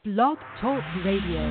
Blog Talk Radio.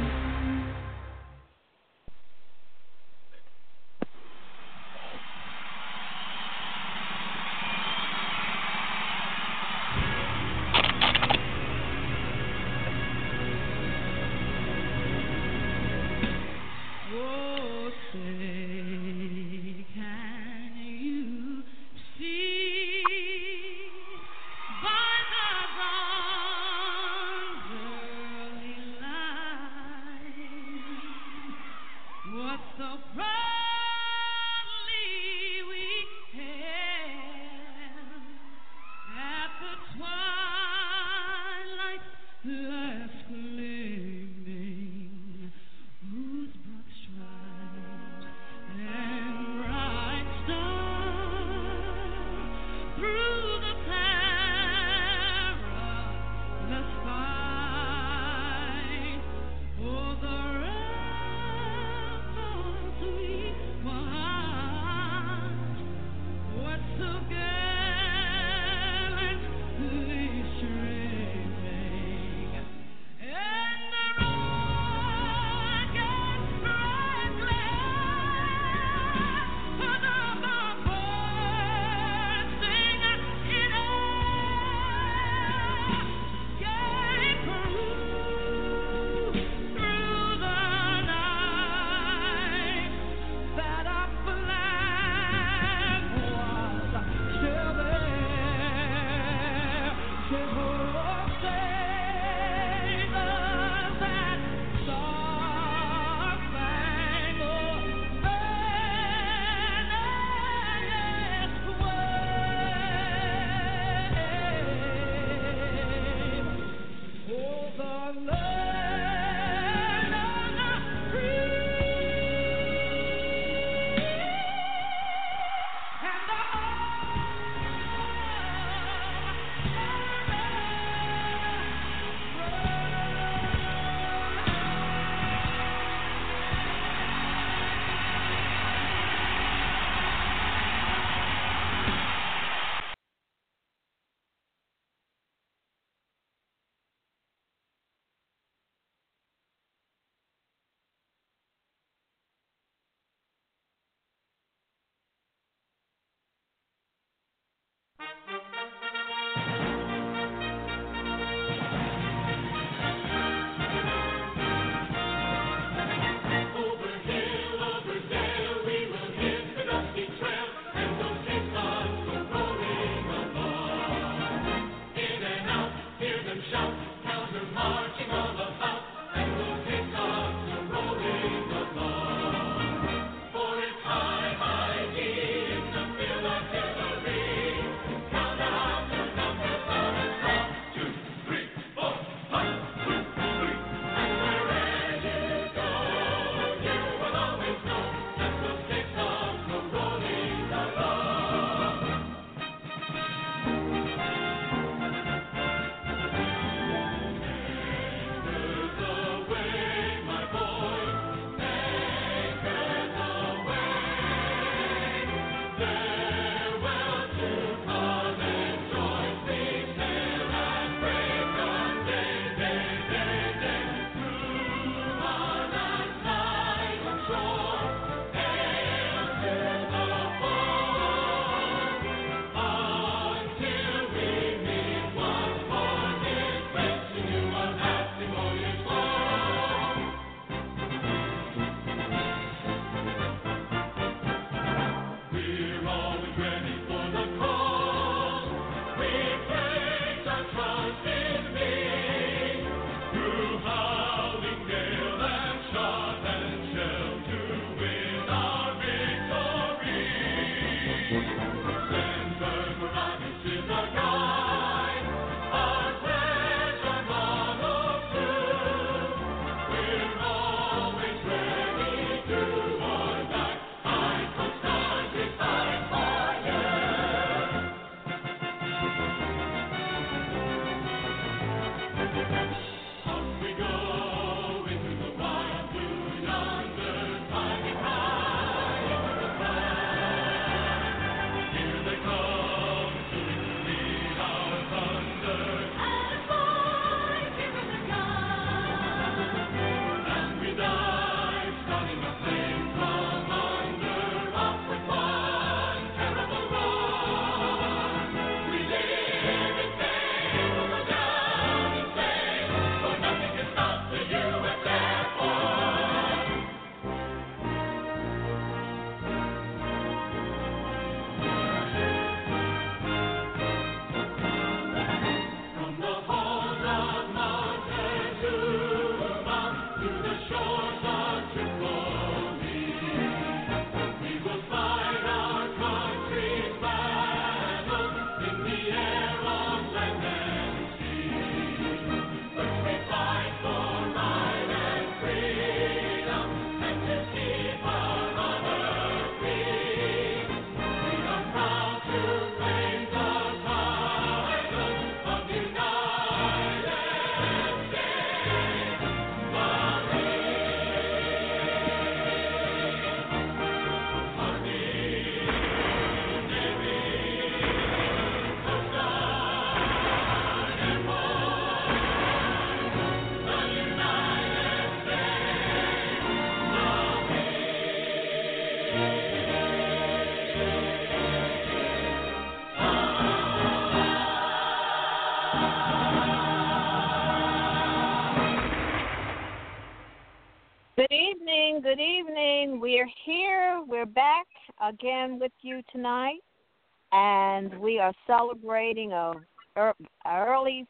evening. Good evening. We're here. We're back again with you tonight, and we are celebrating a early.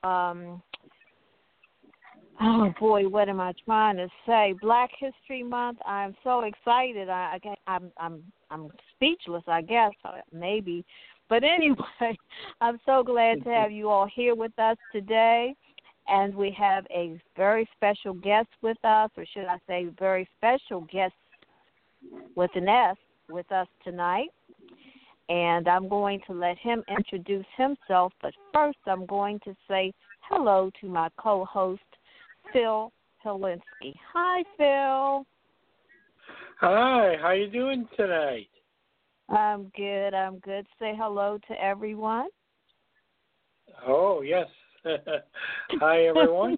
Oh boy, what am I trying to say? Black History Month. I'm so excited. I'm speechless. I guess maybe, but anyway, I'm so glad to have you all here with us today. And we have a very special guest with us, or should I say very special guest with an S with us tonight. And I'm going to let him introduce himself. But first, I'm going to say hello to my co-host, Phil Helinski. Hi, Phil. Hi, how you doing tonight? I'm good. Say hello to everyone. Oh, yes. Hi, everyone.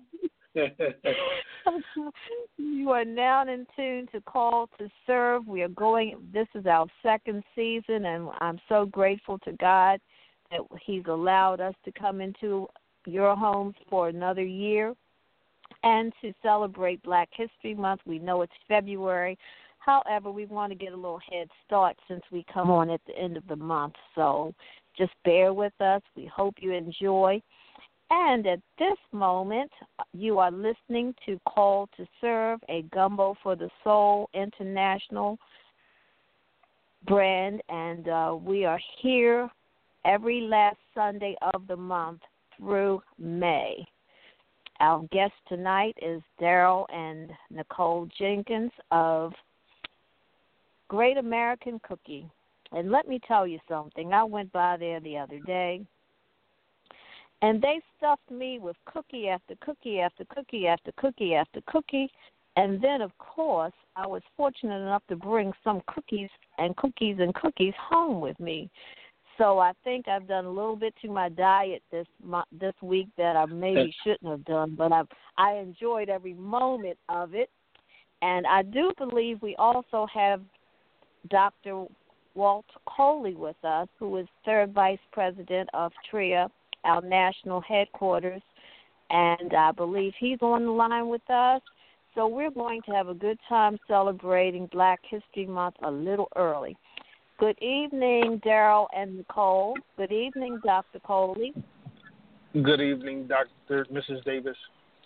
You are now in tune to Call to Serve. This is our second season, and I'm so grateful to God that He's allowed us to come into your homes for another year and to celebrate Black History Month. We know it's February. However, we want to get a little head start since we come on at the end of the month. So just bear with us. We hope you enjoy. And at this moment, you are listening to Call to Serve, a Gumbo for the Soul international brand. And we are here every last Sunday of the month through May. Our guest tonight is Daryl and Nicole Jenkins of Great American Cookie. And let me tell you something. I went by there the other day, and they stuffed me with cookie after cookie after cookie after cookie after cookie. And then, of course, I was fortunate enough to bring some cookies home with me. So I think I've done a little bit to my diet this week that I maybe shouldn't have done, but I enjoyed every moment of it. And I do believe we also have Dr. Walt Coley with us, who is third vice president of TRIA, our national headquarters, and I believe he's on the line with us. So we're going to have a good time celebrating Black History Month a little early. Good evening, Daryl and Nicole. Good evening, Dr. Coley. Good evening, Mrs. Davis.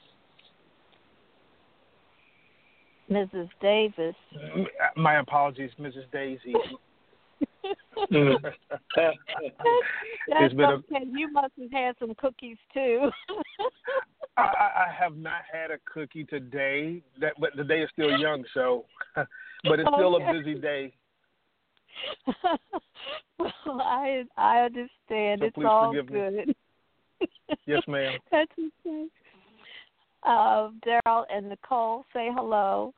Mrs. Davis. My apologies, Mrs. Daisy. That's okay. You must have had some cookies, too. I have not had a cookie today, but the day is still young, so. But it's still a busy day. Well, I understand. So it's all good. Me. Yes, ma'am. That's okay. Daryl and Nicole, say hello.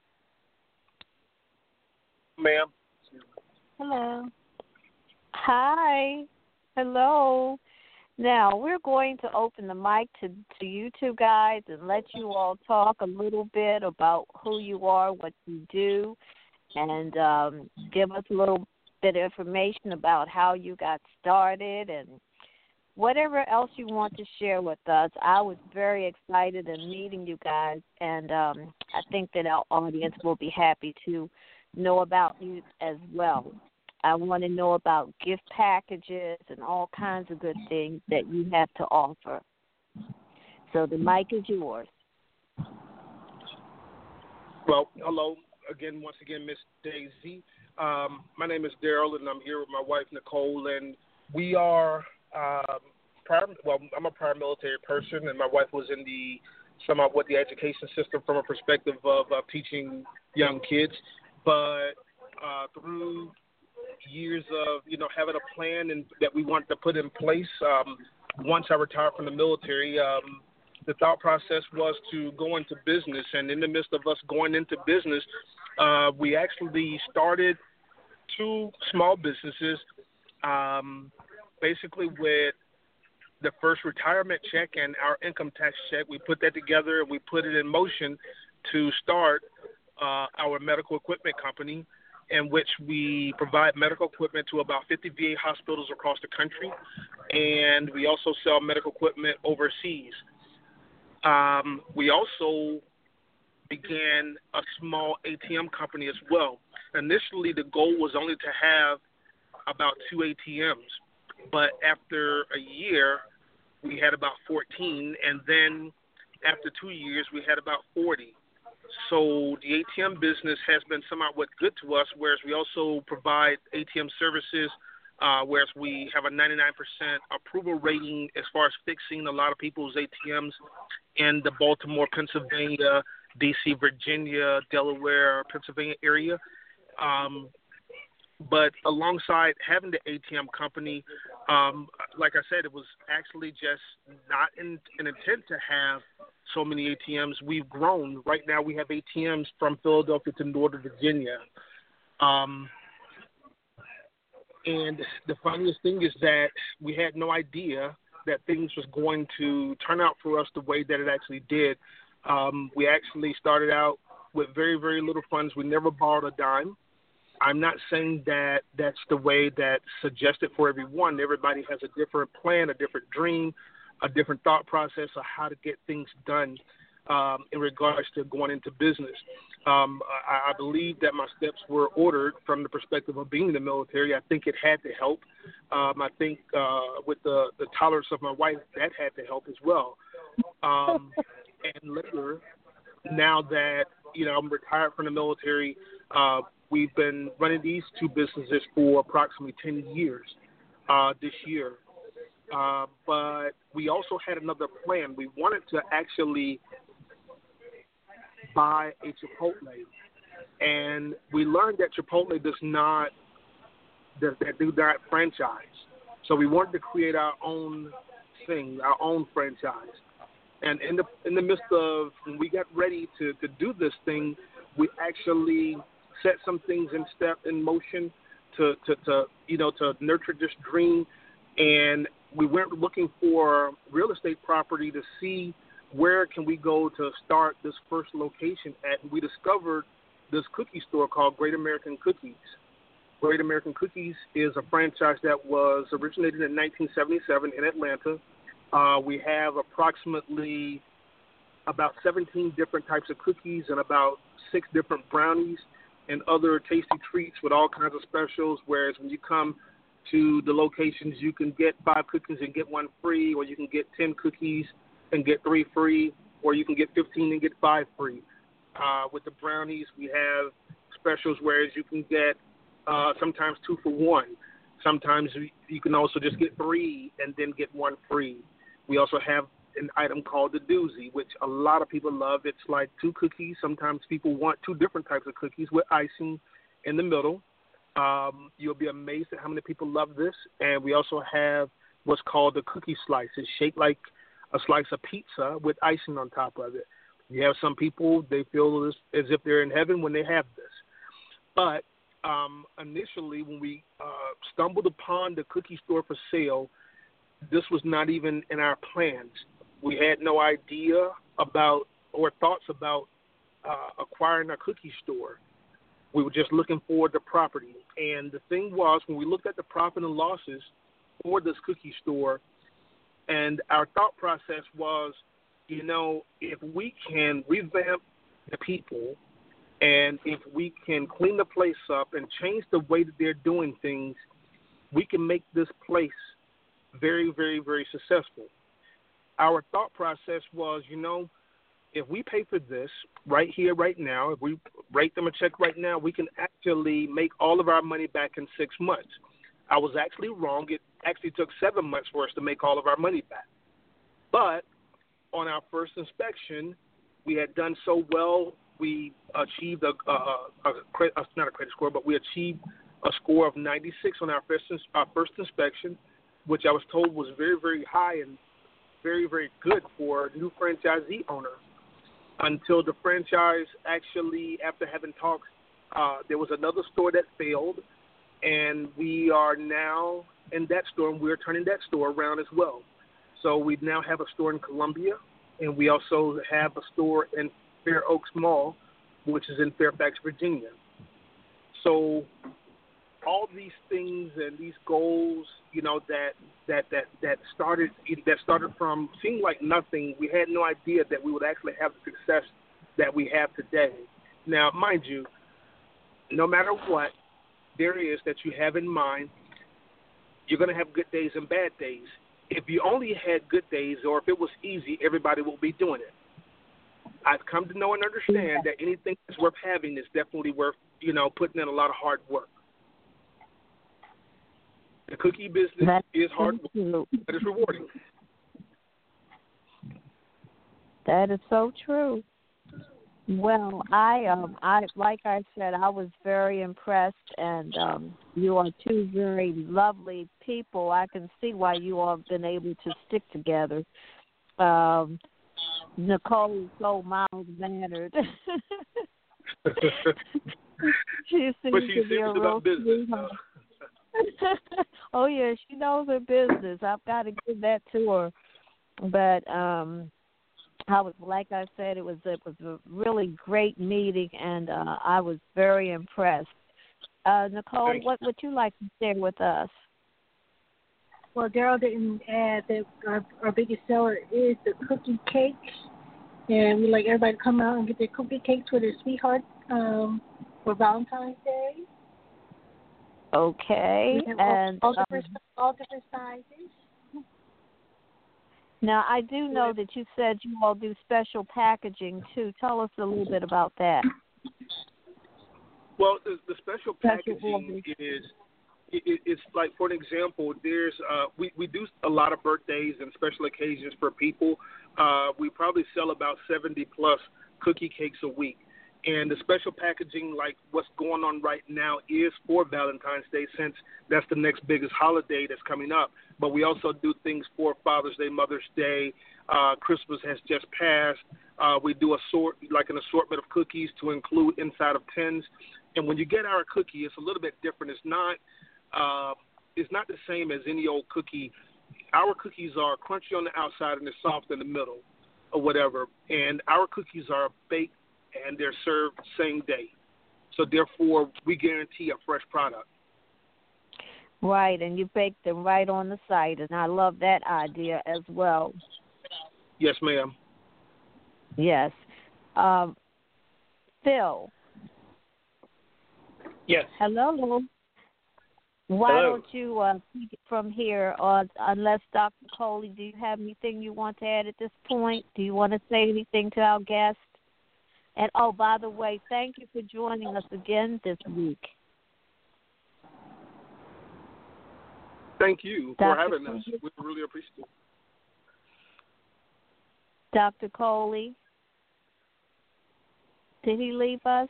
Ma'am. Hello. Hi. Hello. Now, we're going to open the mic to you two guys and let you all talk a little bit about who you are, what you do, and give us a little bit of information about how you got started and whatever else you want to share with us. I was very excited in meeting you guys, and I think that our audience will be happy to know about you as well. I want to know about gift packages and all kinds of good things that you have to offer. So the mic is yours. Well, hello again, once again, Miss Daisy. My name is Daryl, and I'm here with my wife, Nicole, and we are, I'm a prior military person, and my wife was in somewhat with the education system from a perspective of teaching young kids, but through years of, having a plan and that we wanted to put in place, once I retired from the military, the thought process was to go into business, and in the midst of us going into business, we actually started 2 small businesses, basically with the first retirement check and our income tax check. We put that together and we put it in motion to start our medical equipment company, in which we provide medical equipment to about 50 VA hospitals across the country, and we also sell medical equipment overseas. We also began a small ATM company as well. Initially, the goal was only to have about 2 ATMs, but after a year, we had about 14, and then after 2 years, we had about 40. So the ATM business has been somewhat good to us, whereas we also provide ATM services, whereas we have a 99% approval rating as far as fixing a lot of people's ATMs in the Baltimore, Pennsylvania, D.C., Virginia, Delaware, Pennsylvania area. But alongside having the ATM company, like I said, it was actually just not an intent to have so many ATMs. We've grown. Right now we have ATMs from Philadelphia to Northern Virginia. And the funniest thing is that we had no idea that things was going to turn out for us the way that it actually did. We actually started out with very, very little funds. We never borrowed a dime. I'm not saying that that's the way that's suggested for everyone. Everybody has a different plan, a different dream, a different thought process of how to get things done in regards to going into business. I believe that my steps were ordered from the perspective of being in the military. I think it had to help. I think with the tolerance of my wife, that had to help as well. And later, now that I'm retired from the military, we've been running these two businesses for approximately 10 years this year. But we also had another plan. We wanted to actually buy a Chipotle. And we learned that Chipotle does not franchise. So we wanted to create our own thing, our own franchise. And in the midst of when we got ready to do this thing, we actually set some things in motion to nurture this dream. And we went looking for real estate property to see where can we go to start this first location at. And we discovered this cookie store called Great American Cookies. Great American Cookies is a franchise that was originated in 1977 in Atlanta. We have approximately about 17 different types of cookies and about 6 different brownies and other tasty treats with all kinds of specials, whereas when you come to the locations, you can get 5 cookies and get 1 free, or you can get 10 cookies and get 3 free, or you can get 15 and get 5 free. With the brownies, we have specials, whereas you can get sometimes 2 for 1. Sometimes you can also just get 3 and then get 1 free. We also have an item called the doozy, which a lot of people love. It's like 2 cookies. Sometimes people want 2 different types of cookies with icing in the middle. You'll be amazed at how many people love this. And we also have what's called the cookie slice. It's shaped like a slice of pizza with icing on top of it. You have some people, they feel as if they're in heaven when they have this. But initially, when we stumbled upon the cookie store for sale, this was not even in our plans. We had no idea about or thoughts about acquiring a cookie store. We were just looking for the property. And the thing was, when we looked at the profit and losses for this cookie store, and our thought process was, if we can revamp the people and if we can clean the place up and change the way that they're doing things, we can make this place very, very, very successful. Our thought process was, if we pay for this right here, right now, if we write them a check right now, we can actually make all of our money back in 6 months. I was actually wrong. It actually took 7 months for us to make all of our money back. But on our first inspection, we had done so well, we achieved not a credit score, but we achieved a score of 96 on our first inspection, which I was told was very, very high and very, very good for a new franchisee owner. Until the franchise actually, after having talks, there was another store that failed, and we are now in that store, and we're turning that store around as well. So we now have a store in Columbia, and we also have a store in Fair Oaks Mall, which is in Fairfax, Virginia. So all these things and these goals, that started from seemed like nothing. We had no idea that we would actually have the success that we have today. Now, mind you, no matter what there is that you have in mind, you're going to have good days and bad days. If you only had good days, or if it was easy, everybody will be doing it. I've come to know and understand that anything that's worth having is definitely worth, putting in a lot of hard work. The cookie business is hard work, but it's rewarding. That is so true. Well, I like I said, I was very impressed, and you are two very lovely people. I can see why you all have been able to stick together. Nicole is so mild-mannered. She seems to be a real sweetheart. Oh, yeah, she knows her business. I've got to give that to her. But like I said, it was a really great meeting, and I was very impressed. Nicole, what would you like to share with us? Well, Daryl didn't add that our biggest seller is the cookie cakes, and we like everybody to come out and get their cookie cakes for their sweetheart for Valentine's Day. Okay, and all different sizes. Now, I do know that you said you all do special packaging, too. Tell us a little bit about that. Well, the special packaging is it's like, for an example, there's we do a lot of birthdays and special occasions for people. We probably sell about 70-plus cookie cakes a week. And the special packaging, like what's going on right now, is for Valentine's Day, since that's the next biggest holiday that's coming up. But we also do things for Father's Day, Mother's Day. Christmas has just passed. We do an assortment of cookies to include inside of tins. And when you get our cookie, it's a little bit different. It's not the same as any old cookie. Our cookies are crunchy on the outside and they're soft in the middle, or whatever. And our cookies are baked and they're served same day. So therefore, we guarantee a fresh product. Right, and you bake them right on the site, and I love that idea as well. Yes, ma'am. Yes. Phil. Yes. Hello. Why don't you take it from here, unless Dr. Coley, do you have anything you want to add at this point? Do you want to say anything to our guests? And, oh, by the way, thank you for joining us again this week. Thank you for having us. We really appreciate it. Dr. Coley, did he leave us?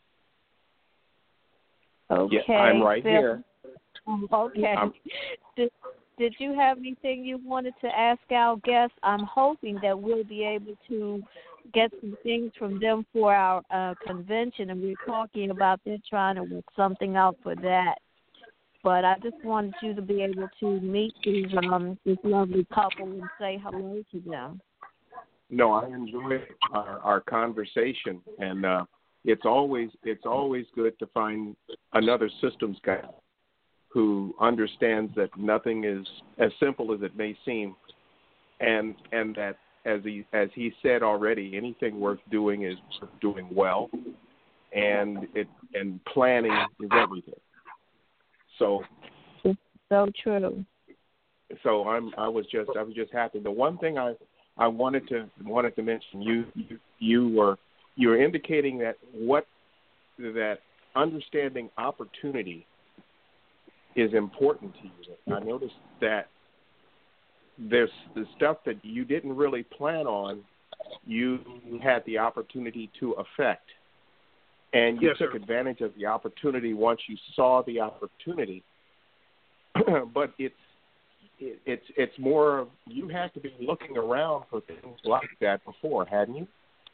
Okay. Yeah, I'm right here. Okay. Did you have anything you wanted to ask our guests? I'm hoping that we'll be able to get some things from them for our convention, and we're talking about they're trying to work something out for that. But I just wanted you to be able to meet this lovely couple and say hello to them. No, I enjoy our conversation, and it's always good to find another systems guy who understands that nothing is as simple as it may seem, and that as he said already, anything worth doing is doing well, and planning is everything. So true. So I was just happy. The one thing I wanted to mention, you were indicating that understanding opportunity is important to you. I noticed that there's the stuff that you didn't really plan on, you had the opportunity to affect. And you took advantage of the opportunity once you saw the opportunity. But it's more of, you had to be looking around for things like that before, hadn't you?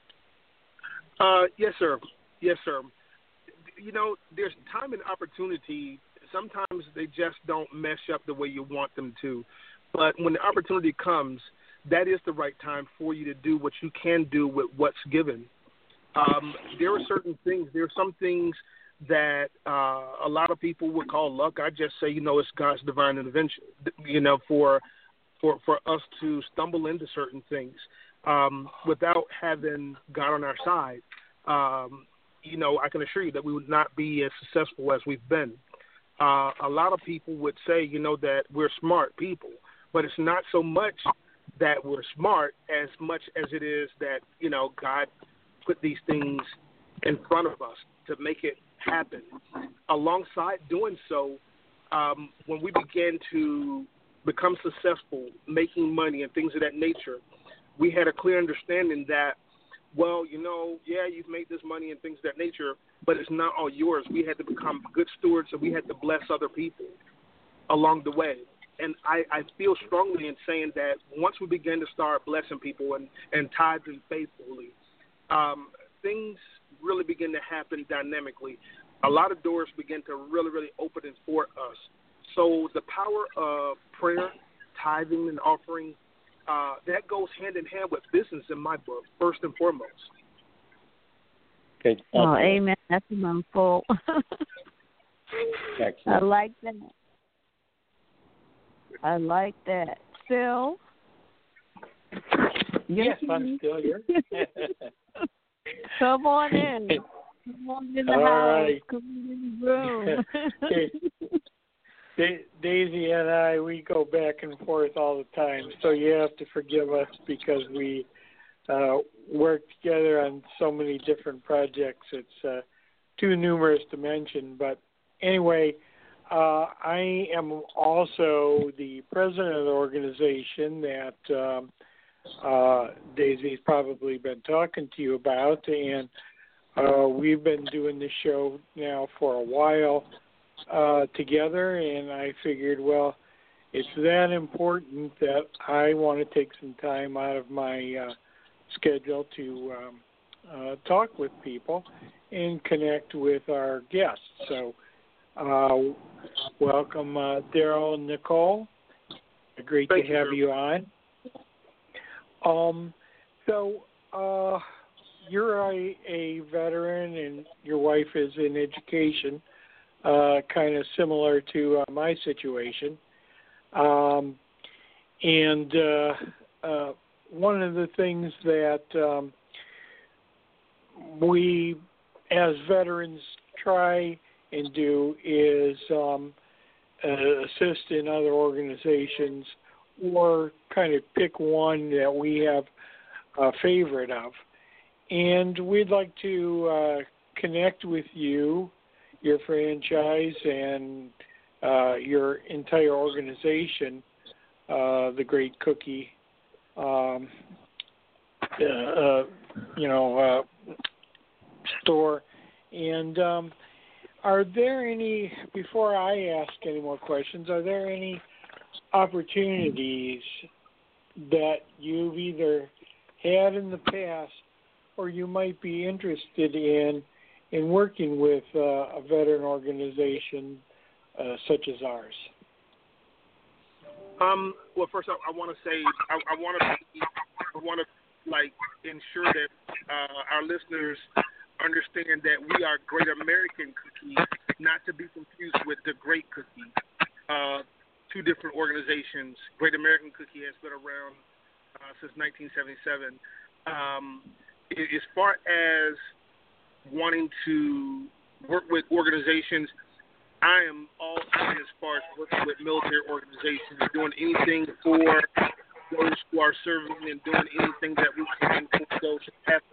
Yes, sir. Yes, sir. You know, there's time and opportunity. Sometimes they just don't mesh up the way you want them to. But when the opportunity comes, that is the right time for you to do what you can do with what's given. There are certain things. There are some things that a lot of people would call luck. I just say, it's God's divine intervention, for us to stumble into certain things. without having God on our side, I can assure you that we would not be as successful as we've been. A lot of people would say, that we're smart people, but it's not so much that we're smart as much as it is that, God put these things in front of us to make it happen. Alongside doing so, when we begin to become successful, making money and things of that nature, we had a clear understanding that, well, you've made this money and things of that nature, but it's not all yours. We had to become good stewards, and we had to bless other people along the way. And I feel strongly in saying that once we begin to start blessing people and tithing faithfully, things really begin to happen dynamically. A lot of doors begin to really, really open for us. So the power of prayer, tithing, and offering, that goes hand in hand with business in my book, first and foremost. Okay. Oh, amen. That's a mouthful. Excellent. I like that. I like that. Phil? Yes, I'm still here. Come on in. Come on in the All house. right. Come in the room. Daisy and I, we go back and forth all the time, so you have to forgive us because we work together on so many different projects. It's too numerous to mention, but anyway, I am also the president of the organization that Daisy's probably been talking to you about, and we've been doing this show now for a while together, and I figured, well, it's that important that I want to take some time out of my schedule to talk with people and connect with our guests. So welcome, Daryl and Nicole. Great to have you on. So you're a veteran, and your wife is in education, kind of similar to my situation. And one of the things that we as veterans try and do is assist in other organizations or kind of pick one that we have a favorite of. And we'd like to connect with you, your franchise, and your entire organization, the Great Cookie, store. And are there any, before I ask any more questions, are there any opportunities that you've either had in the past or you might be interested in working with a veteran organization such as ours? Well, first off, I want to say I want to ensure that our listeners understand that we are Great American Cookie, not to be confused with the Great Cookie. Two different organizations. Great American Cookie has been around since 1977. As far as wanting to work with organizations, I am all in as far as working with military organizations, doing anything for those who are serving and doing anything that we can for those who have.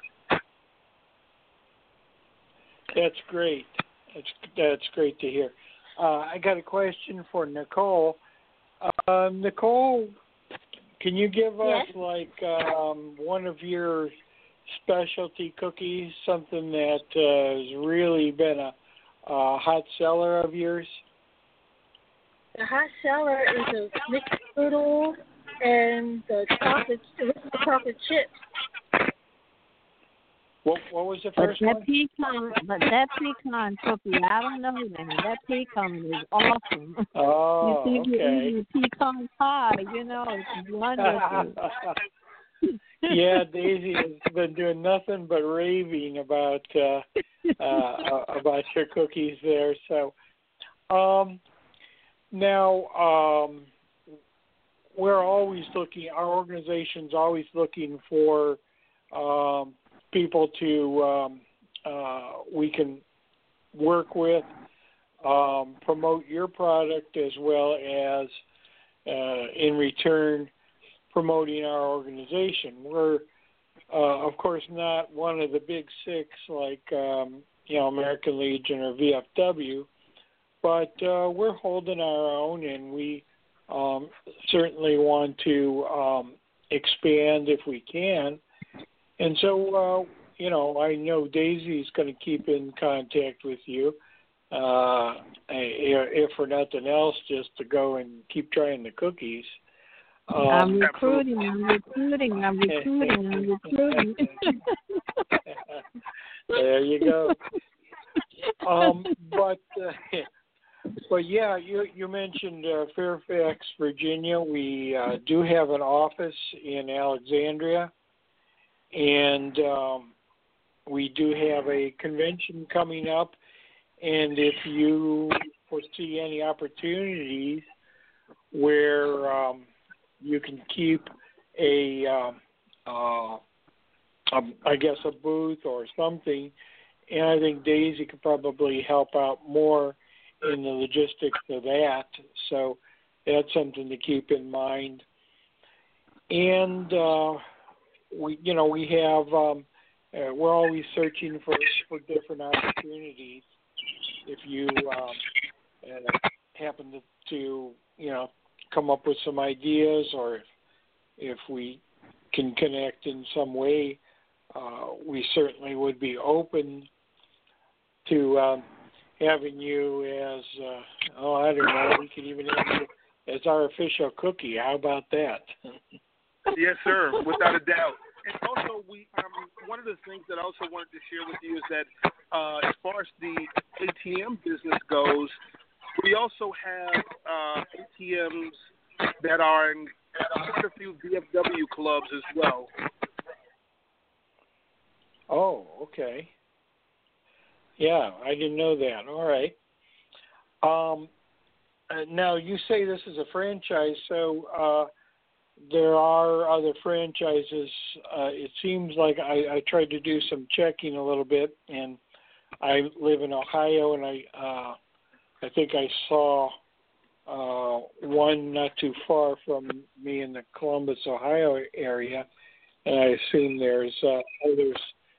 That's great. That's great to hear. I got a question for Nicole. Nicole, can you give us one of your specialty cookies, something that has really been a hot seller of yours? The hot seller is a mixed noodle and the chocolate chips. What was the first one? That pecan cookie, I don't know, man. That pecan is awesome. Oh, you think okay. you're eating pecan pie, it's wonderful. Yeah, Daisy has been doing nothing but raving about your cookies there. So, now, we're always looking. Our organization's always looking for people to we can work with, promote your product as well as in return promoting our organization. We're of course not one of the big six like American Legion or VFW, but we're holding our own, and we certainly want to expand if we can. And so, I know Daisy's going to keep in contact with you, if for nothing else, just to go and keep trying the cookies. I'm recruiting. There you go. But yeah, you mentioned Fairfax, Virginia. We do have an office in Alexandria, and we do have a convention coming up. And if you foresee any opportunities where you can keep a booth or something, and I think Daisy could probably help out more in the logistics of that. So that's something to keep in mind. And we have we're always searching for different opportunities. If you happen to come up with some ideas, or if we can connect in some way, we certainly would be open to having you as I don't know, we could even have you as our official cookie. How about that? Yes, sir, without a doubt. And also, we one of the things that I also wanted to share with you is that as far as the ATM business goes, we also have ATMs that are in quite a few VFW clubs as well. Oh, okay. Yeah, I didn't know that. All right. Now, you say this is a franchise, so there are other franchises. It seems like I tried to do some checking a little bit, and I live in Ohio, and I think I saw one not too far from me in the Columbus, Ohio area, and I assume there's others.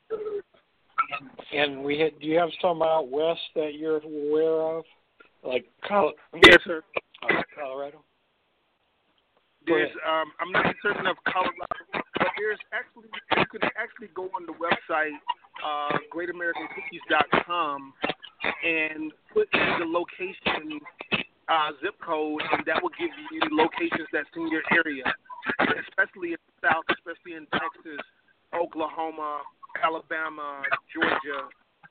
And do you have some out west that you're aware of, like Yes, sir. Colorado? There's I'm not certain of Colorado, but there's actually you can actually go on the website GreatAmericanCookies.com and put in the location zip code, and that will give you locations that's in your area, especially in the South, especially in Texas, Oklahoma, Alabama, Georgia.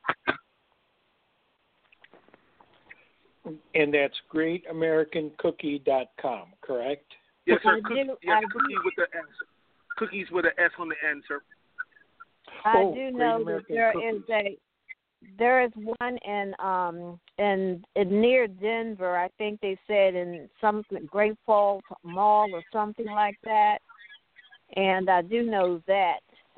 And that's GreatAmericanCookie.com, correct? Yes, sir. Cookie with the S. Cookies with an S on the end, sir. I do know that there is one in near Denver. I think they said in something Great Falls Mall or something like that. And I do know that.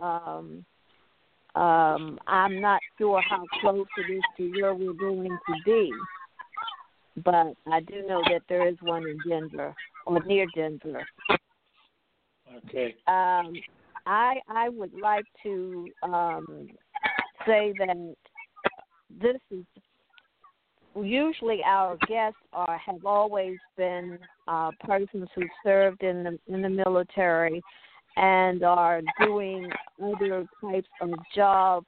I'm not sure how close it is to where we're going to be, but I do know that there is one in Denver or near Denver. Okay. I would like to say that this is usually our guests have always been persons who served in the military and are doing other types of jobs,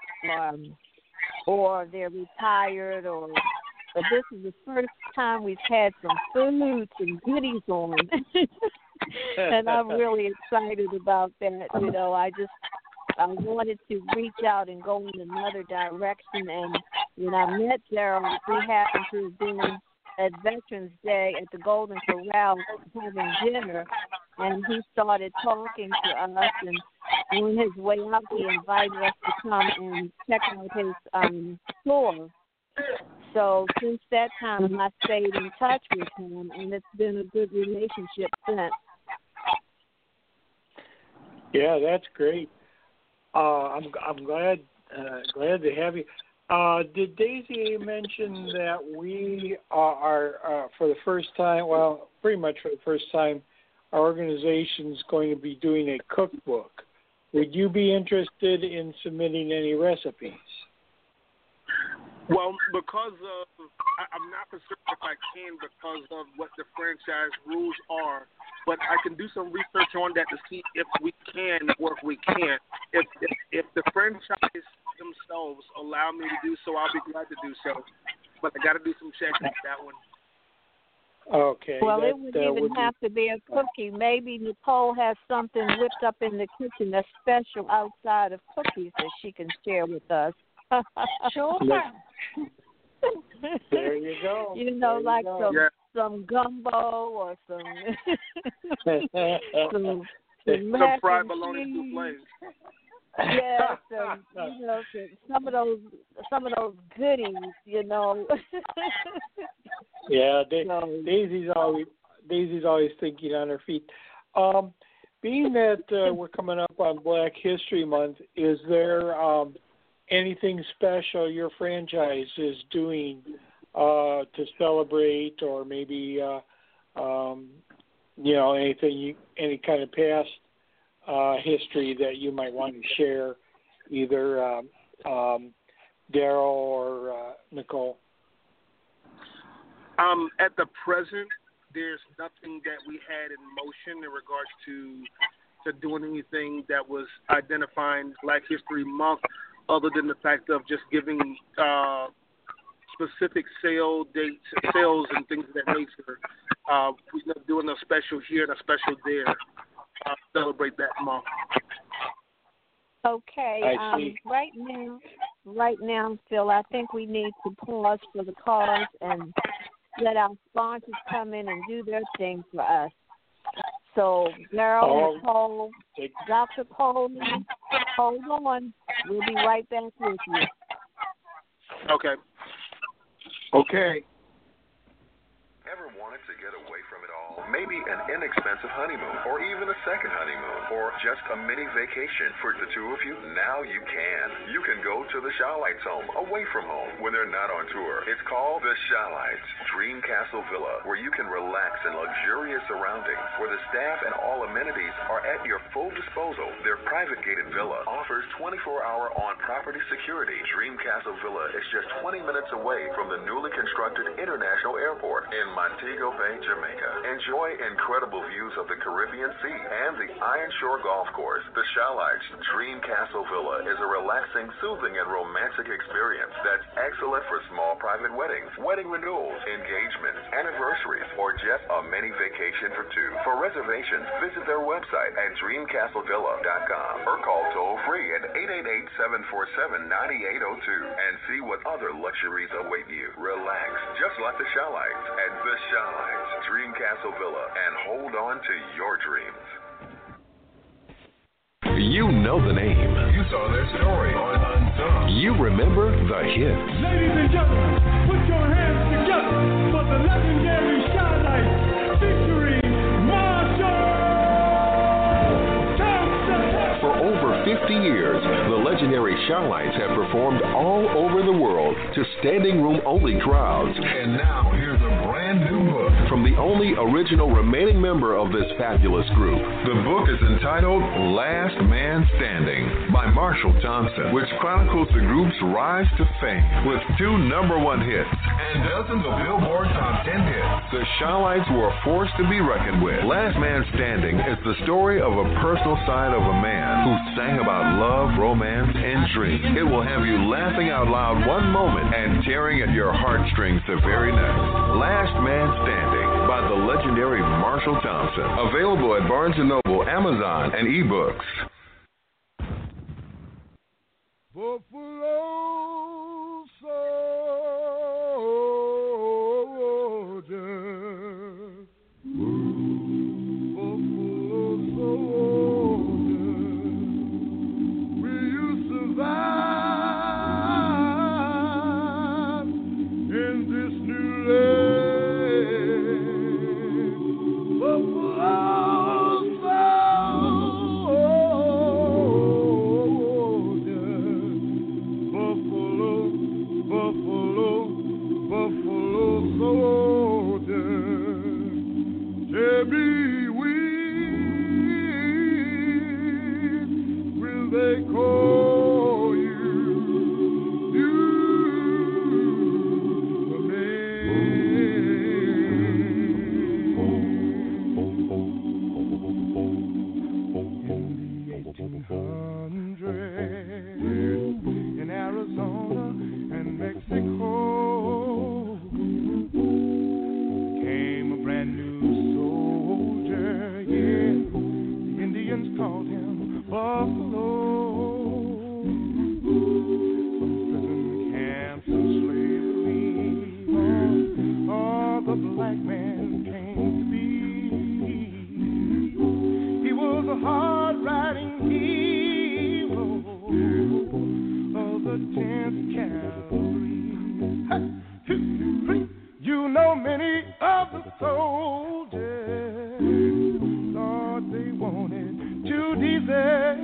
or they're retired, but this is the first time we've had some foods and goodies on. And I'm really excited about that. I wanted to reach out and go in another direction. And when I met Daryl, we happened to have been at Veterans Day at the Golden Corral having dinner, and he started talking to us, and on his way out, he invited us to come and check out his store. So since that time, I stayed in touch with him, and it's been a good relationship since. Yeah, that's great. I'm glad to have you. Did Daisy mention that we are for the first time? Well, pretty much for the first time, our organization is going to be doing a cookbook. Would you be interested in submitting any recipes? Well, because of, I'm not for certain if I can because of what the franchise rules are, but I can do some research on that to see if we can or if we can't. If the franchise themselves allow me to do so, I'll be glad to do so. But I got to do some checking with that one. Okay. Well, it wouldn't even have to be a cookie. Maybe Nicole has something whipped up in the kitchen that's special outside of cookies that she can share with us. Sure. There you go. You know, like some gumbo or some some fried bologna souffle. Yeah, some of those goodies, you know. Yeah, Daisy's always thinking on her feet. Being that we're coming up on Black History Month, is there anything special your franchise is doing to celebrate, or maybe anything, any kind of past history that you might want to share, either Daryl or Nicole? At the present, there's nothing that we had in motion in regards to doing anything that was identifying Black History Month, other than the fact of just giving specific sales and things of that nature. We're doing a special here and a special there. Celebrate that month. Okay. Right now, Phil, I think we need to pause for the cause and let our sponsors come in and do their thing for us. So, Daryl, Nicole, Dr. Coleman, hold on. We'll be right back with you. Okay. Okay. Ever wanted to get away from it all? Maybe an inexpensive honeymoon, or even a second honeymoon, or just a mini vacation for the two of you? Now you can. You can go to the Shawlights home, away from home, when they're not on tour. It's called the Shawlights Dream Castle Villa, where you can relax in luxurious surroundings, where the staff and all amenities are at your full disposal. Their private gated villa offers 24-hour on-property security. Dream Castle Villa is just 20 minutes away from the newly constructed International Airport in Montego Bay, Jamaica. Enjoy incredible views of the Caribbean Sea and the Iron Shore Golf Course. The Shawlights Dream Castle Villa is a relaxing, soothing, and romantic experience that's excellent for small private weddings, wedding renewals, engagements, anniversaries, or just a mini vacation for two. For reservations, visit their website at dreamcastlevilla.com or call toll-free at 888-747-9802 and see what other luxuries await you. Relax, just like the Shawlights at the Shawlights Dream Castle Villa, and hold on to your dreams. You know the name. You saw their story on Unsung. You remember the hits. Ladies and gentlemen, put your hands together for the legendary Shawlights featuring Marshall Thompson. For over 50 years, the legendary Shawlights have performed all over the world to standing room only crowds. And now here's a brand new book from the only original remaining member of this fabulous group. The book is entitled Last Man Standing by Marshall Thompson, which chronicles the group's rise to fame with 2 number-1 hits and dozens of Billboard Top 10 hits. The Shawlights were a force to be reckoned with. Last Man Standing is the story of a personal side of a man who sang about love, romance, and dreams. It will have you laughing out loud one moment and tearing at your heartstrings the very next. Last Man Standing by the legendary Marshall Thompson. Available at Barnes & Noble, Amazon, and eBooks. Buffalo soldier, Buffalo soldier, will you survive in this new land? Buffalo soldier. In Arizona and Mexico came a brand new soldier, yeah. The Indians called him Buffalo. From prison camps and slavery, all the black man came to be. He was a hard-riding hero of the 10th Cavalry. You know, many of the soldiers thought they wanted to desert.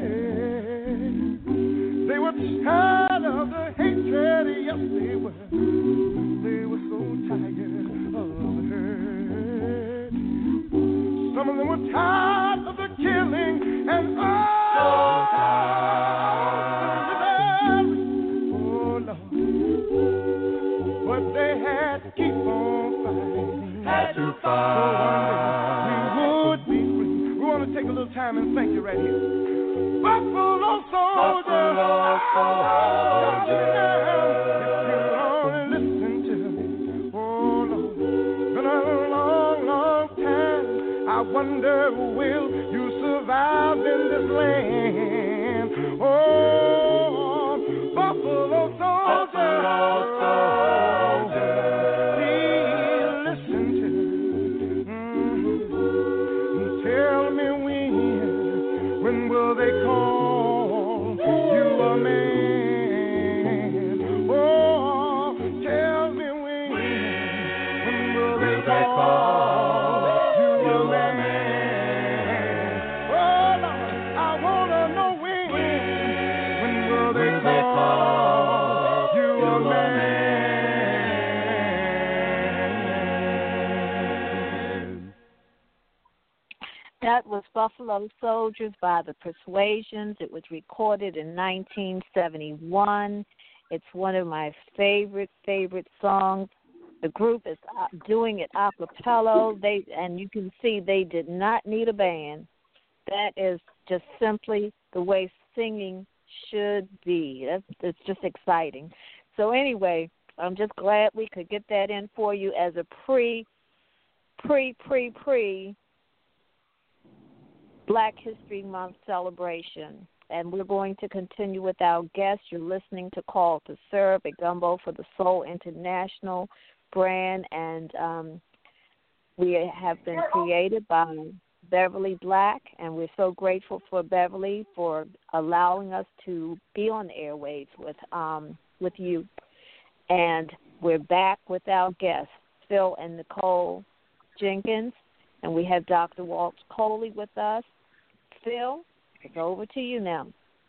They were tired of the hatred, yes they were. They were so tired of the hurt. Some of them were tired of the killing and all the rebellion. But they had to keep on fighting. Had to fight. So one day we would be free. We want to take a little time and thank you right here. Buffalo soldiers. Buffalo soldiers. If you only listen to me. Oh Lord, been a long, long time. I wonder, will you survive in this land? Oh, Buffalo soldiers. Please listen to me. Tell me when will they call you a man? Oh, tell me when will they call you a man? Oh Lord, I wanna know when will they call you a man? That was Buffalo Soldiers by the Persuasions. It was recorded in 1971. It's one of my favorite songs. The group is doing it a cappella. And you can see they did not need a band. That is just simply the way singing should be. It's just exciting. So anyway, I'm just glad we could get that in for you as a pre Black History Month celebration. And we're going to continue with our guest. You're listening to Call to Serve, a Gumbo for the Soul International brand. And we have been created by Beverly Black, and we're so grateful for Beverly for allowing us to be on the airwaves with you. And we're back with our guests, Phil and Nicole Jenkins, and we have Dr. Walt Coley with us. Phil, it's over to you now.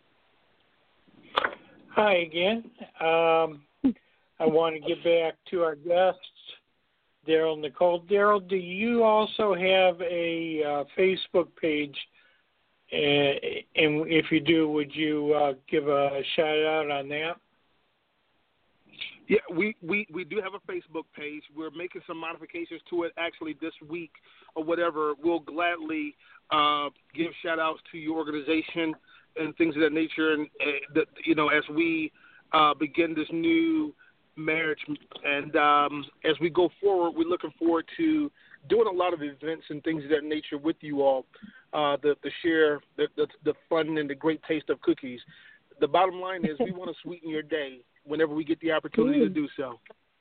Hi again. I want to get back to our guests, Daryl and Nicole. Daryl, do you also have a Facebook page? And if you do, would you give a shout out on that? Yeah, we do have a Facebook page. We're making some modifications to it actually this week or whatever. We'll gladly give shout outs to your organization and things of that nature. And, as we begin this new marriage and as we go forward, we're looking forward to doing a lot of events and things of that nature with you all to share the fun and the great taste of cookies. The bottom line is we want to sweeten your day whenever we get the opportunity to do so.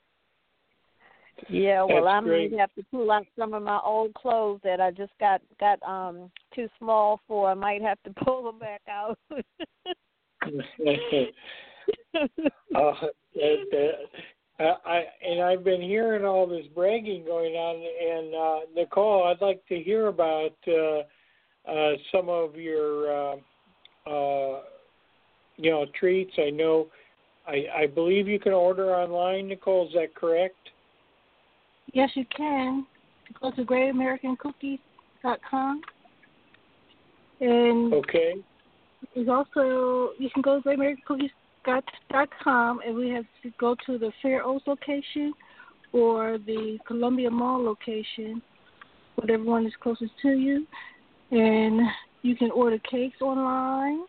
Yeah, well, That's I great. might have to pull out some of my old clothes that I just got too small for. I might have to pull them back out. I've been hearing all this bragging going on, and Nicole, I'd like to hear about some of your treats. I know, I believe you can order online, Nicole. Is that correct? Yes, you can. Go to GreatAmericanCookies.com. And okay. There's also, you can go to GreatAmericanCookies.com, and we have to go to the Fair Oaks location or the Columbia Mall location, whatever one is closest to you. And you can order cakes online.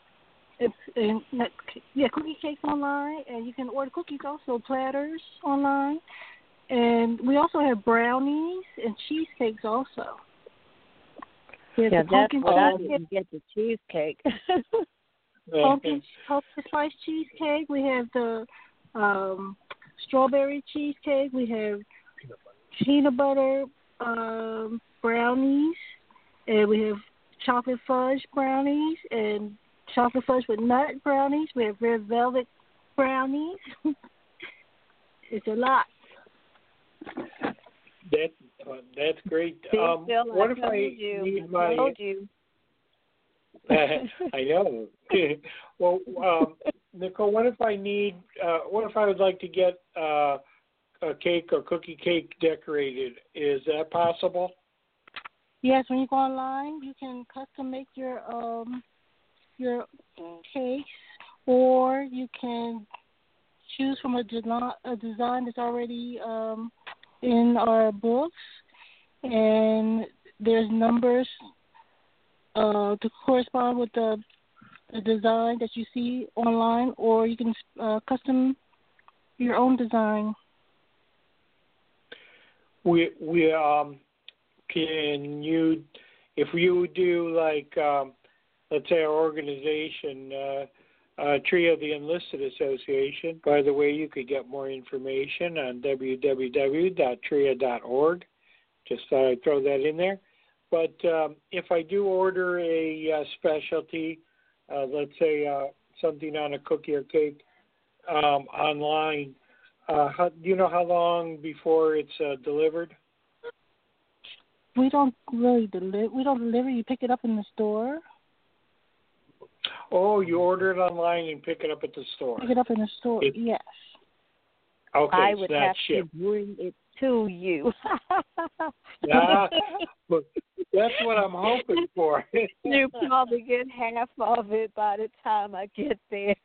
Cookie cakes online, and you can order cookies also, platters online. And we also have brownies and cheesecakes also. That's what I didn't get, the cheesecake. Pumpkin spice cheesecake. We have the strawberry cheesecake. We have peanut butter brownies, and we have chocolate fudge brownies and chocolate fudge with nut brownies. We have red velvet brownies. It's a lot. That's great. Bill, what if I need my? I know. Well, Nicole, what if I need? What if I would like to get a cake or cookie cake decorated? Is that possible? Yes, when you go online, you can custom make your cakes, or you can choose from a design that's already in our books, and there's numbers to correspond with the design that you see online, or you can custom your own design. Can you, if you do like, let's say our organization, TRIA, the Enlisted Association. By the way, you could get more information on www.tria.org. Just thought I'd throw that in there. But if I do order a specialty, let's say something on a cookie or cake online, do you know how long before it's delivered? We don't really deliver. We don't deliver. You pick it up in the store. Oh, you order it online and pick it up at the store. Pick it up in the store. Yes. Okay, I would so have shipped. to bring it to you. But that's what I'm hoping for. You probably get half of it by the time I get there.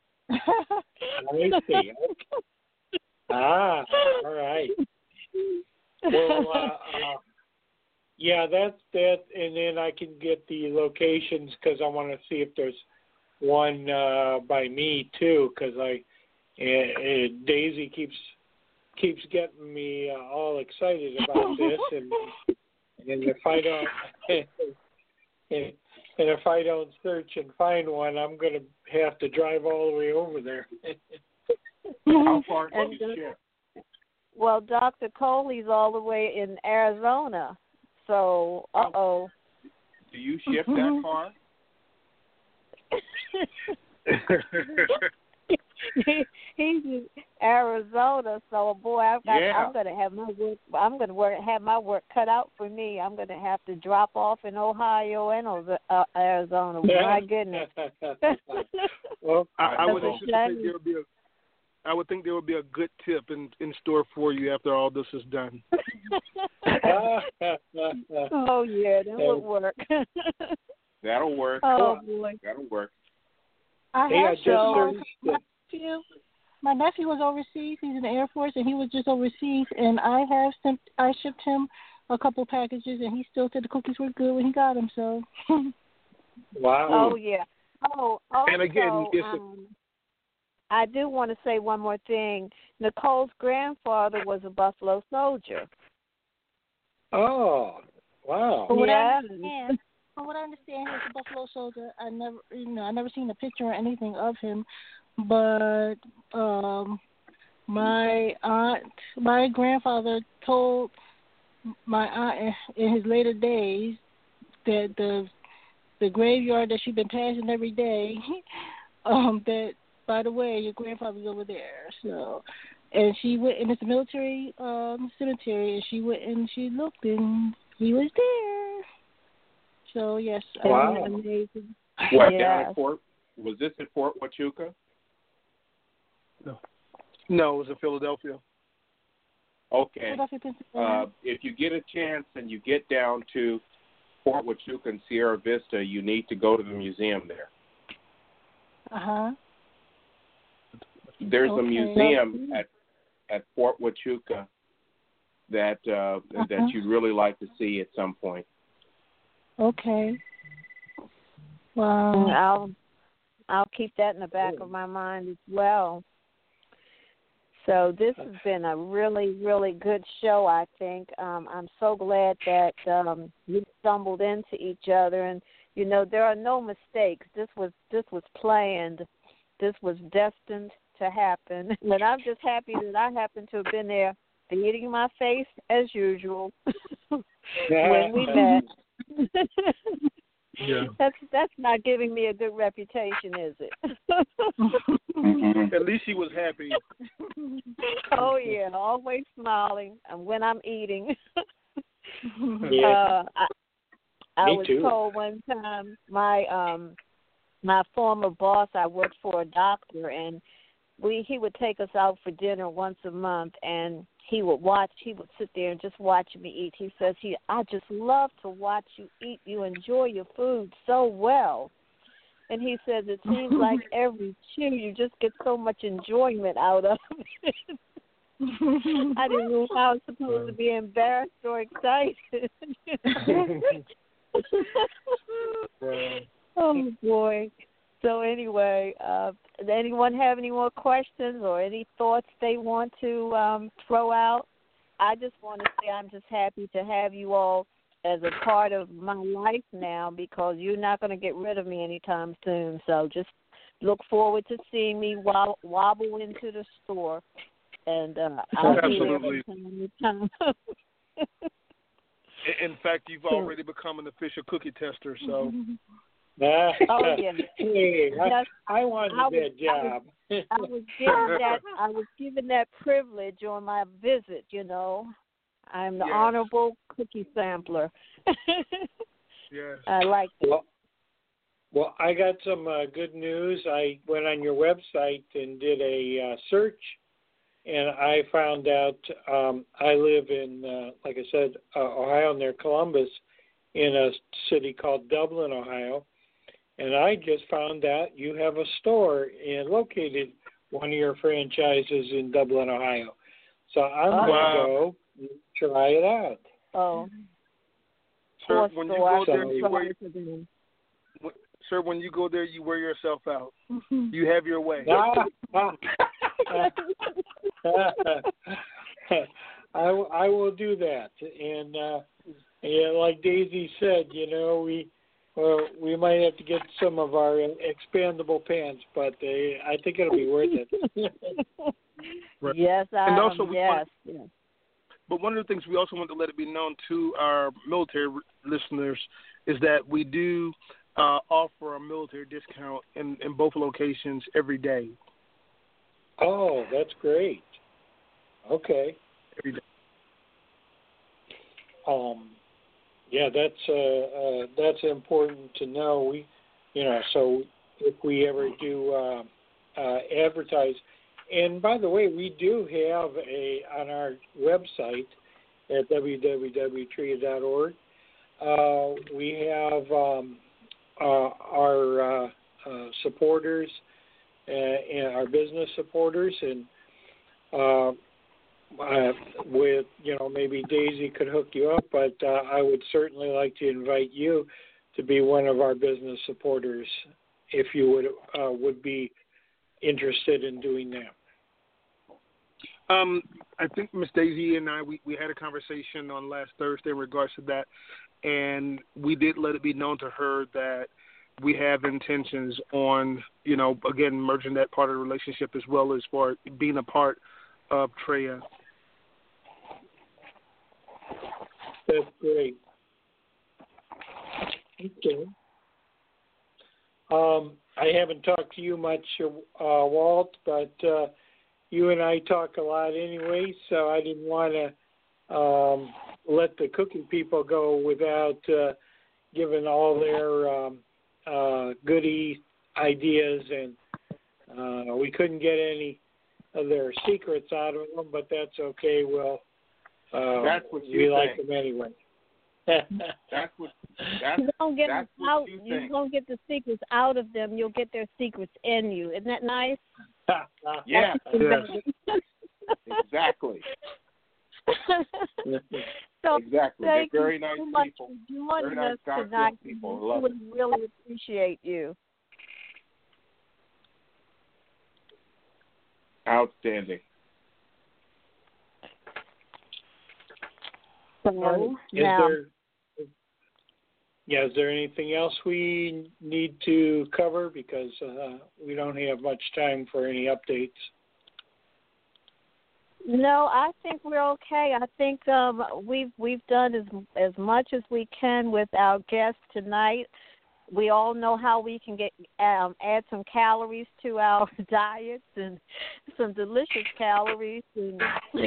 I see. All right. Well, yeah, that's that, and then I can get the locations because I want to see if there's one by me too, because Daisy keeps getting me all excited about this, and if I don't and if I don't search and find one, I'm going to have to drive all the way over there. How far do you ship? Well, Dr. Coley's all the way in Arizona. So, Do you ship that far? He's in Arizona, so boy, I'm gonna have my work. Have my work cut out for me. I'm gonna have to drop off in Ohio and Arizona. My goodness. Well, I would think there would be a good tip in store for you after all this is done. Oh yeah, that would work. That'll work. Oh boy, that'll work. My nephew was overseas. He's in the Air Force, and he was just overseas. And I shipped him a couple packages, and he still said the cookies were good when he got them. So. Wow. Oh yeah. Oh. Also, and again, I do want to say one more thing. Nicole's grandfather was a Buffalo Soldier. Oh, wow. From what I understand, he was a Buffalo Soldier. I never seen a picture or anything of him, but my grandfather told my aunt in his later days that the graveyard that she'd been passing every day, that, by the way, your grandfather's over there. So, and she went, and it's a military cemetery, and she went and she looked, and he was there. So, yes. Wow. Amazing. What, down at Fort? Was this at Fort Huachuca? No, it was in Philadelphia. Okay. If you get a chance and you get down to Fort Huachuca and Sierra Vista, you need to go to the museum there. There's a museum at Fort Huachuca that that you'd really like to see at some point. Okay. Wow. I'll keep that in the back of my mind as well. So this has been a really, really good show, I think. I'm so glad that we stumbled into each other, and you know there are no mistakes. This was planned. This was destined to happen, and I'm just happy that I happened to have been there, feeding my face as usual when we met. Yeah. That's not giving me a good reputation, is it? At least he was happy. Oh yeah, always smiling, and when I'm eating. Yeah. I Me was too. told one time my former boss, I worked for a doctor, and he would take us out for dinner once a month, and he would sit there and just watch me eat. He says, I just love to watch you eat. You enjoy your food so well. And he says, it seems like every chew you just get so much enjoyment out of it. I didn't know if I was supposed to be embarrassed or excited. Oh, boy. So anyway, does anyone have any more questions or any thoughts they want to throw out? I just want to say I'm just happy to have you all as a part of my life now, because you're not going to get rid of me anytime soon. So just look forward to seeing me wobble into the store, and I'll be there from time to time. In fact, you've already become an official cookie tester, so... Oh yeah. Hey, I wanted that job. I was given that privilege on my visit. You know, I'm the honorable cookie sampler. Yes. I like it. Well, I got some good news. I went on your website and did a search, and I found out I live in, like I said, Ohio, near Columbus, in a city called Dublin, Ohio. And I just found out you have a store located one of your franchises in Dublin, Ohio. So I'm going to go try it out. Oh. Sir, when you go there, when you go there, you wear yourself out. You have your way. I will do that. And like Daisy said, you know, we might have to get some of our expandable pants, but I think it'll be worth it. Right. Yes, and also yes. But one of the things we also want to let it be known to our military listeners is that we do offer a military discount in both locations every day. Oh, that's great. Okay. Every day. Yeah, that's important to know. So if we ever do advertise, and by the way, we do have on our website at www.tria.org. We have our supporters and our business supporters, and with maybe Daisy could hook you up, but I would certainly like to invite you to be one of our business supporters if you would be interested in doing that. I think Miss Daisy and I we had a conversation on last Thursday in regards to that, and we did let it be known to her that we have intentions on again merging that part of the relationship as well as for being a part of TRIA. That's great. Okay. I haven't talked to you much, Walt, but you and I talk a lot anyway, so I didn't want to let the cooking people go without giving all their goodie ideas, and we couldn't get any of their secrets out of them, but that's okay. Well, that's what we like them anyway. That's what. That's, you don't get that's them what out. you You think. don't get the secrets out of them. You'll get their secrets in you. Isn't that nice? Yeah. Exactly. So Exactly. They're thank very you nice so much people. for joining Very nice us gospel tonight. people. We Love it. really appreciate you. Outstanding. So now, is there anything else we need to cover? Because we don't have much time for any updates. no, I think we're okay. I think we've done as much as we can with our guests tonight. We all know how we can get add some calories to our diets and some delicious calories. And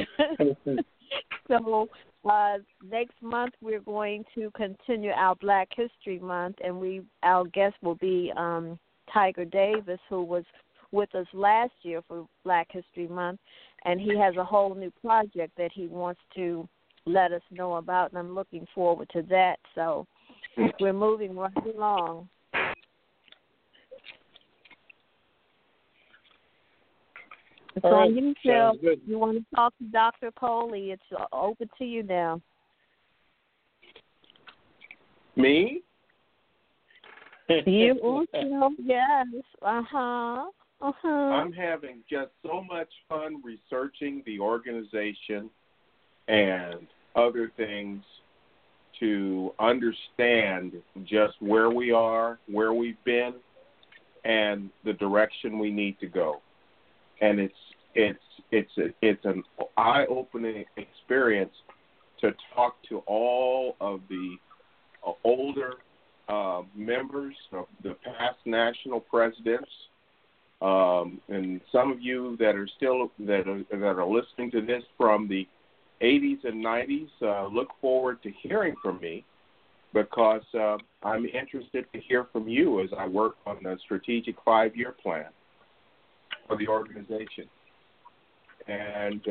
so next month we're going to continue our Black History Month, and our guest will be Tiger Davis, who was with us last year for Black History Month, and he has a whole new project that he wants to let us know about, and I'm looking forward to that. So we're moving right along. So All right. you, Phil, Sounds good. you want to talk to Dr. Coley? It's open to you now. Me? You also, yes. I'm having just so much fun researching the organization and other things to understand just where we are, where we've been, and the direction we need to go. And it's an eye-opening experience to talk to all of the older members of the past national presidents, and some of you that are still that are listening to this from the 80s and 90s, look forward to hearing from me, because I'm interested to hear from you as I work on the strategic 5-year plan for the organization. And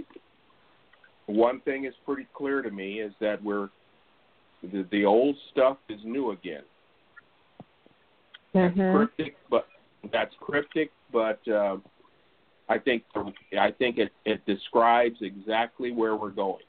one thing is pretty clear to me is that the old stuff is new again. That's cryptic, but I think it describes exactly where we're going,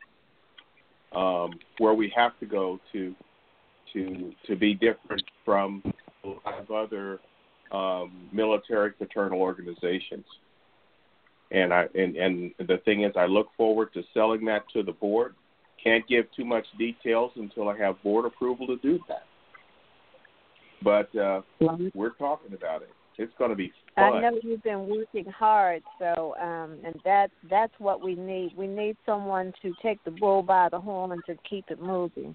where we have to go to be different from a lot of other military fraternal organizations. And the thing is, I look forward to selling that to the board. Can't give too much details until I have board approval to do that. But we're talking about it. It's going to be fun. I know you've been working hard, so and that's what we need. We need someone to take the bull by the horn and to keep it moving.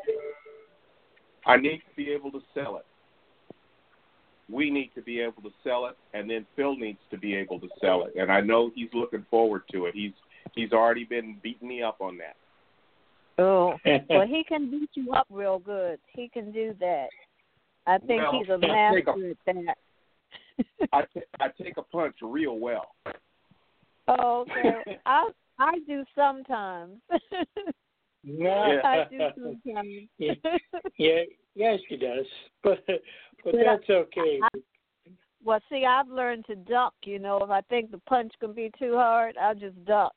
I need to be able to sell it. We need to be able to sell it, and then Phil needs to be able to sell it. And I know he's looking forward to it. He's already been beating me up on that. Oh, well, he can beat you up real good. He can do that. I think he's a master at that. I take a punch real well. Oh, okay. I do sometimes. Yeah. I do sometimes. Yes, she does. But that's okay. Well, see, I've learned to duck. You know, if I think the punch can be too hard, I'll just duck.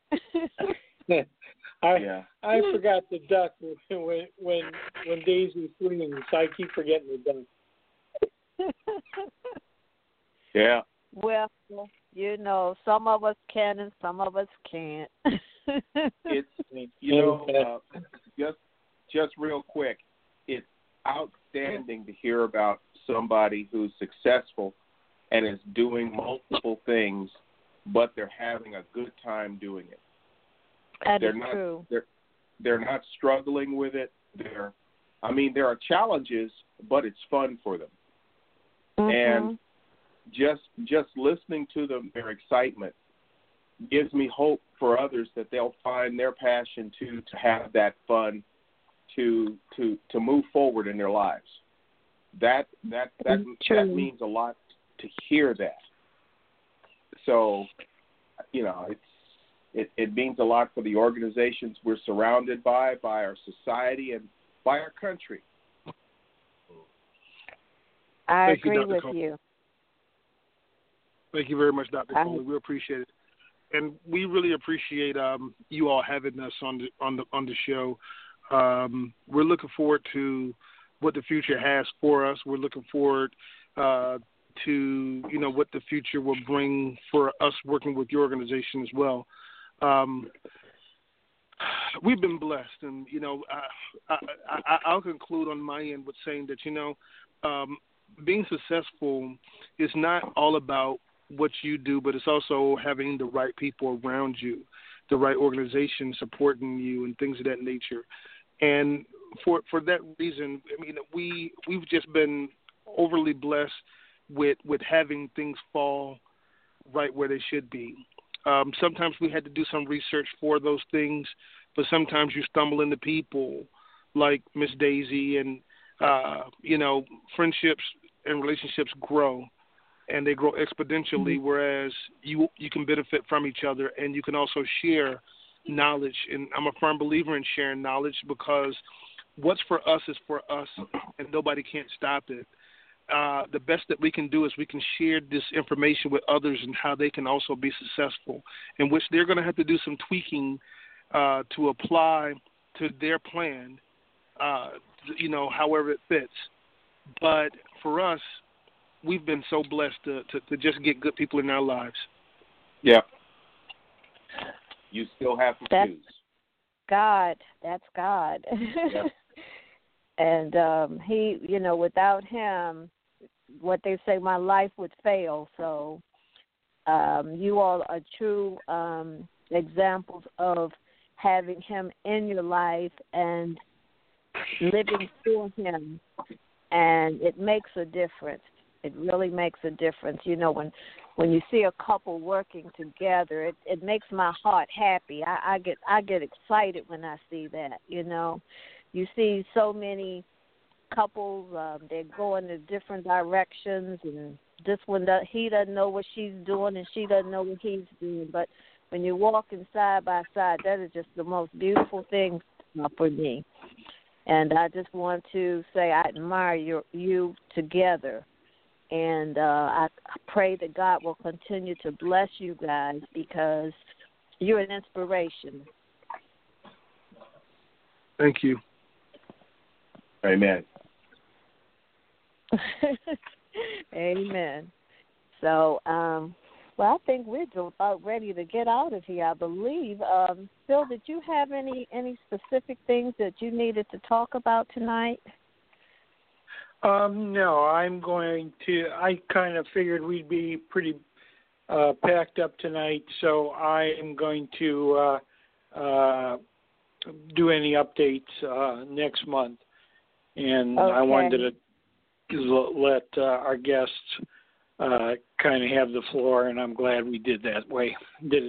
I forgot to duck when Daisy swings. I keep forgetting to duck. Yeah. Well, you know, some of us can and some of us can't. It's just real quick. It's outstanding to hear about somebody who's successful and is doing multiple things, but they're having a good time doing it. That is true. They're not struggling with it. There are challenges, but it's fun for them. Mm-hmm. And just listening to them, their excitement, gives me hope for others that they'll find their passion to have that fun, to move forward in their lives. That means a lot to hear that. So, It means a lot for the organizations we're surrounded by our society, and by our country. I Thank agree you, Dr. with Cole. you. Thank you very much, Dr. Coley. We appreciate it, and we really appreciate you all having us on the show. We're looking forward to what the future has for us. We're looking forward to what the future will bring for us working with your organization as well. We've been blessed, and I'll conclude on my end with saying that being successful is not all about what you do, but it's also having the right people around you, the right organization supporting you, and things of that nature. And for that reason, I mean, we've just been overly blessed with having things fall right where they should be. Sometimes we had to do some research for those things, but sometimes you stumble into people like Miss Daisy, and friendships and relationships grow, and they grow exponentially, whereas you can benefit from each other, and you can also share knowledge. And I'm a firm believer in sharing knowledge, because what's for us is for us, and nobody can't stop it. The best that we can do is we can share this information with others and how they can also be successful, in which they're going to have to do some tweaking to apply to their plan, however it fits. But for us, we've been so blessed to just get good people in our lives. Yeah. You still have to choose. God. That's God. Yeah. And he, without him, what they say, my life would fail. So you all are true examples of having him in your life and living for him. And it makes a difference. It really makes a difference. When you see a couple working together, it makes my heart happy. I get excited when I see that. You see so many couples, they're going in different directions, and this one, he doesn't know what she's doing, and she doesn't know what he's doing. But when you're walking side by side, that is just the most beautiful thing for me. And I just want to say I admire you together. And I pray that God will continue to bless you guys, because you're an inspiration. Thank you. Amen. Amen. So, I think we're about ready to get out of here, I believe. Phil, did you have any specific things that you needed to talk about tonight? No, I kind of figured we'd be pretty packed up tonight, so I am going to do any updates next month. And okay. I wanted to let our guests kind of have the floor, and I'm glad we did it that way.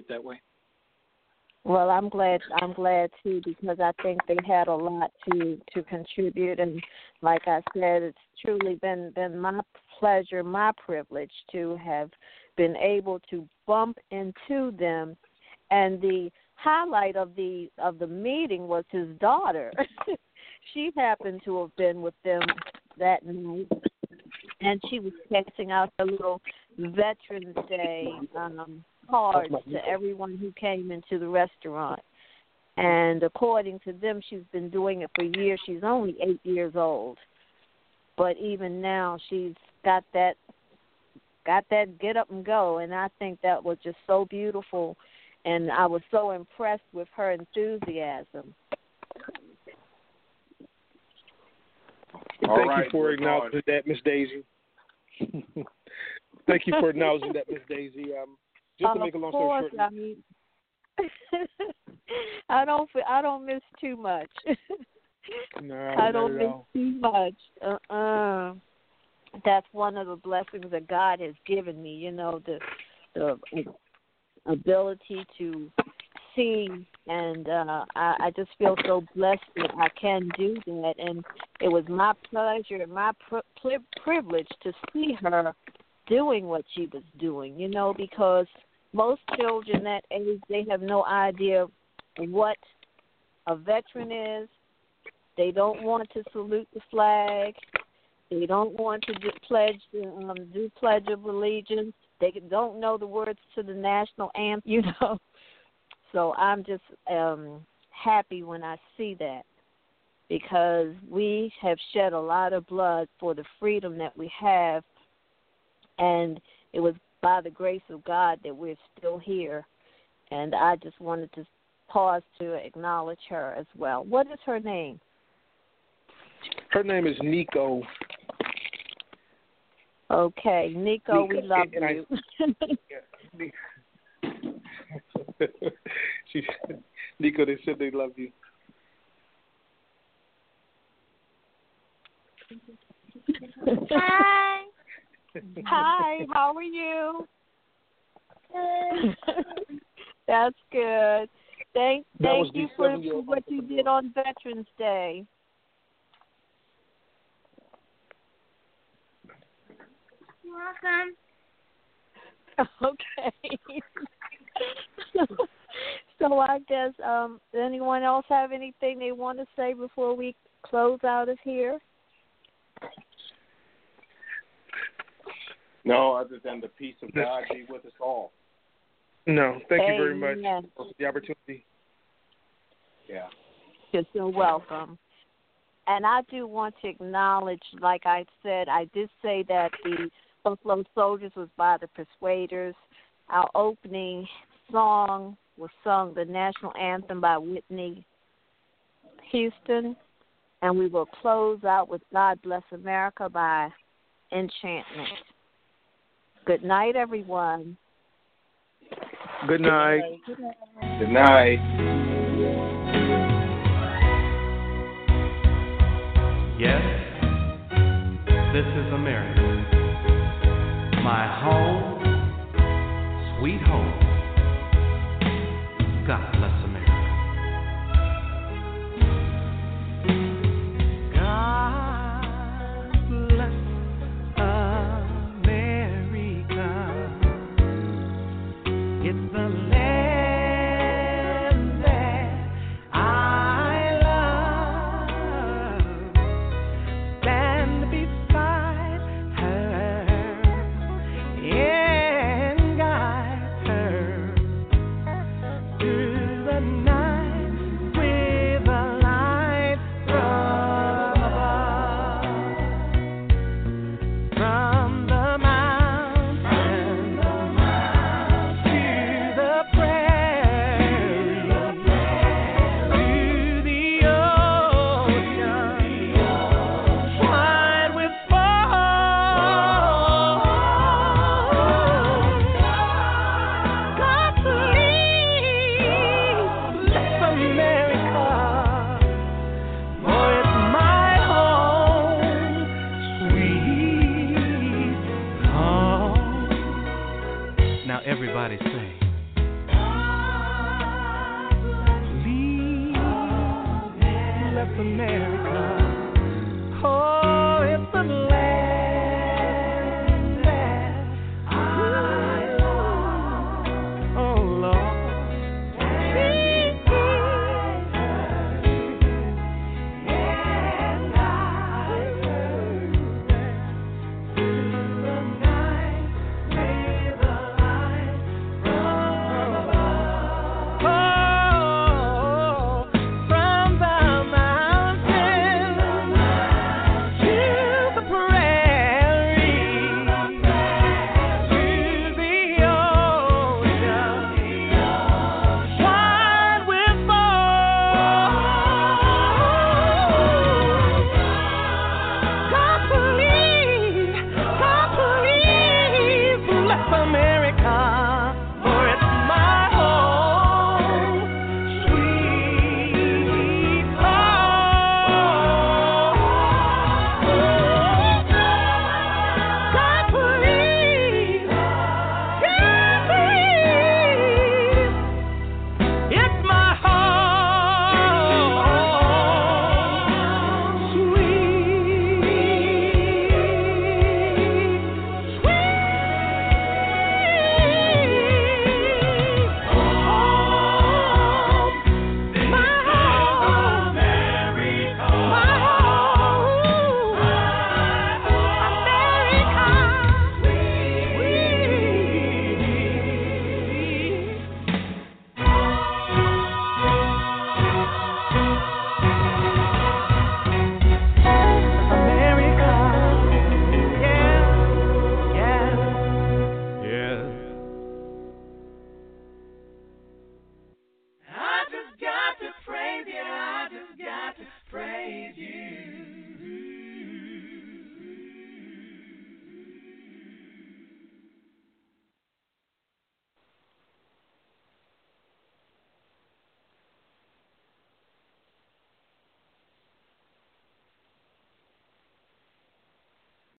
Well, I'm glad too, because I think they had a lot to contribute, and like I said, it's truly been my pleasure, my privilege to have been able to bump into them. And the highlight of the meeting was his daughter. She happened to have been with them that night, and she was passing out the little Veterans Day cards to everyone who came into the restaurant. And according to them, she's been doing it for years. She's only 8 years old, but even now she's got that get up and go. And I think that was just so beautiful, and I was so impressed with her enthusiasm. Thank you for acknowledging that, Miss Daisy. Thank you for acknowledging that, Miss Daisy. Just to make a long story short, I mean, I don't miss too much. No, I don't miss too much. That's one of the blessings that God has given me. The ability to see, and I just feel so blessed that I can do that. And it was my pleasure and my privilege to see her doing what she was doing, because most children that age, they have no idea what a veteran is. They don't want to salute the flag. They don't want to do Pledge of Allegiance. They don't know the words to the national anthem, So I'm just happy when I see that, because we have shed a lot of blood for the freedom that we have, and it was by the grace of God that we're still here. And I just wanted to pause to acknowledge her as well. What is her name? Her name is Nico. Okay, Nico, we love you. Nico, they said they love you. Hi. Hi, how are you? That's good. Thank you for what you did on Veterans Day. You're welcome. Okay. So I guess, anyone else have anything they want to say before we close out of here? No, other than the peace of God be with us all. No, thank you very Amen. much for the opportunity. Yeah. You're so welcome. And I do want to acknowledge, like I said, I did say that the Buffalo Soldiers was by the Persuaders. Our opening song was sung, the national anthem by Whitney Houston. And we will close out with God Bless America by Enchantment. Good night, everyone. Good night. Good night. Yes, this is America. My home, sweet home. God bless America. God bless America. It's the land that I love. Stand beside her and guide her through the night with a light from above. From the mountain to the prairie, to the ocean, wide with foam. God please bless America, for it's my home, sweet home. Now everybody say, please bless America.